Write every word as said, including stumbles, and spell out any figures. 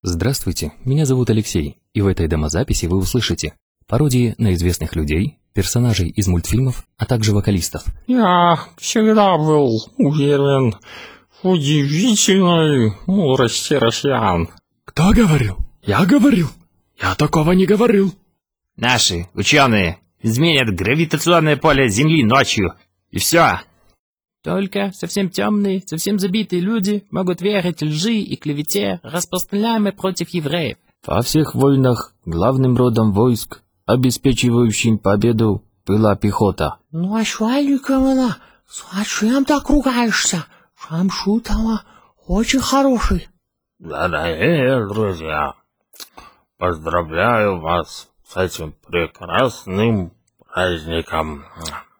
Здравствуйте, меня зовут Алексей, и в этой демозаписи вы услышите пародии на известных людей, персонажей из мультфильмов, а также вокалистов. Я всегда был уверен в удивительной мудрости россиян. Кто говорил? Я говорил. Я такого не говорил. Наши ученые изменят гравитационное поле Земли ночью, и все. Только совсем темные, совсем забитые люди могут верить лжи и клевете, распространяемой против евреев. Во всех войнах главным родом войск, обеспечивающим победу, была пехота. Ну, Ашваликовна, зачем так ругаешься? Шамшутова очень хороший. Дорогие друзья, поздравляю вас с этим прекрасным праздником.